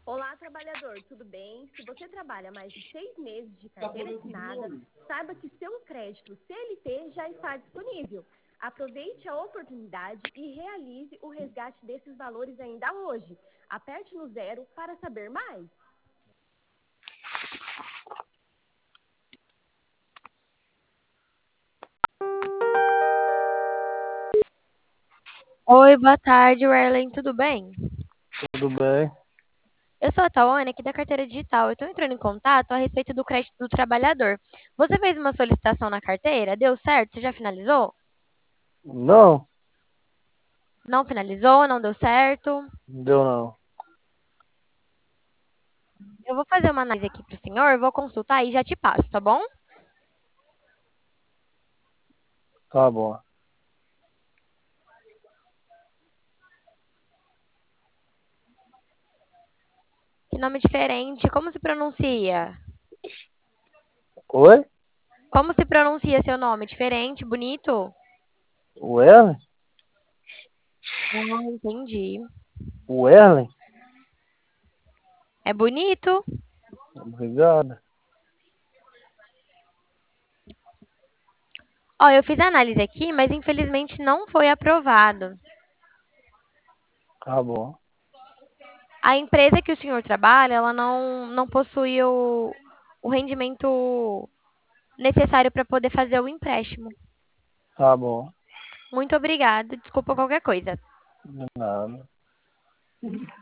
Olá, trabalhador, tudo bem? Se você trabalha mais de 6 meses de carteira assinada, saiba que seu crédito CLT já está disponível. Aproveite a oportunidade e realize o resgate desses valores ainda hoje. Aperte no 0 para saber mais. Oi, boa tarde, Werlen, tudo bem? Tudo bem? Eu sou a Tawane, aqui da Carteira Digital. Eu estou entrando em contato a respeito do crédito do trabalhador. Você fez uma solicitação na carteira? Deu certo? Você já finalizou? Não, Não finalizou? Não deu certo? não deu não. Eu vou fazer uma análise aqui para o senhor, vou consultar e já te passo, tá bom? Tá bom. Que nome diferente. Como se pronuncia? Oi? Como se pronuncia seu nome? Diferente, bonito? O Erlen? Ah, entendi. O Erlen? É bonito? Obrigado. Ó, eu fiz a análise aqui, mas infelizmente não foi aprovado. Tá bom. A empresa que o senhor trabalha, ela não possui o rendimento necessário para poder fazer o empréstimo. Tá bom. Muito obrigada. Desculpa qualquer coisa. De nada.